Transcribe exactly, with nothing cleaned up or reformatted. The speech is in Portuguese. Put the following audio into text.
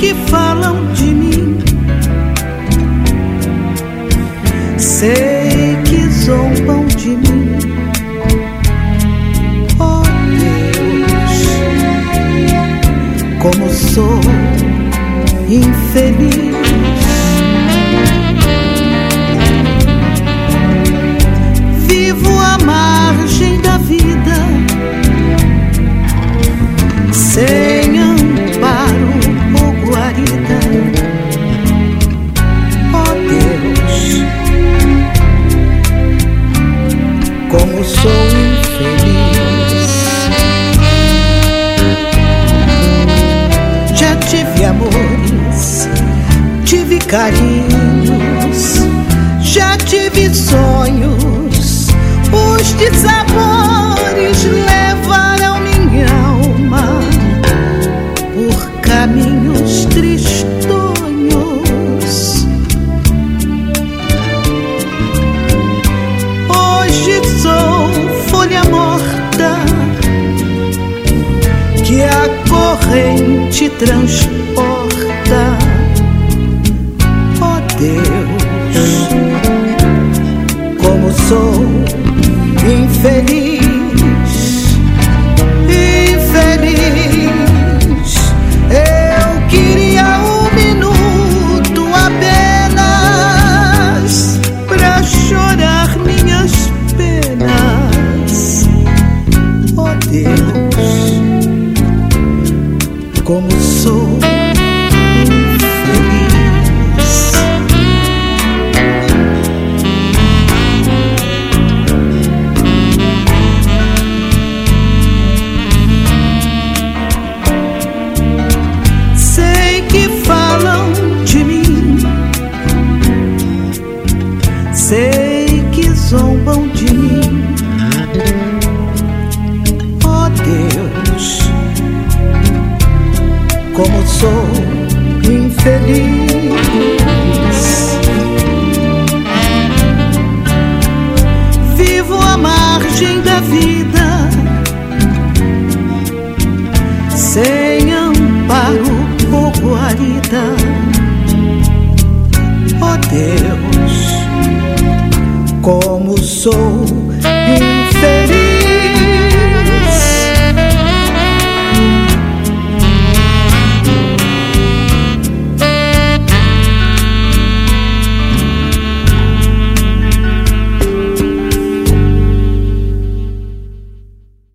que falam de mim, sei que zombam de mim. Oh Deus, como sou infeliz. Vivo à margem da vida, sem amparo ou guarida. Oh Deus, como sou infeliz. Já tive amores, tive carinhos, já tive sonhos. Os dissabores levaram minha alma por caminhos tristonhos. Hoje sou folha morta que a corrente transporta. Oh Deus, como sou infeliz, infeliz. Eu queria um minuto apenas pra chorar minhas penas. Oh Deus, como sou sei que zombam de mim. Oh Deus, como sou infeliz. Vivo à margem da vida, sem amparo ou guarida. Oh Deus, como sou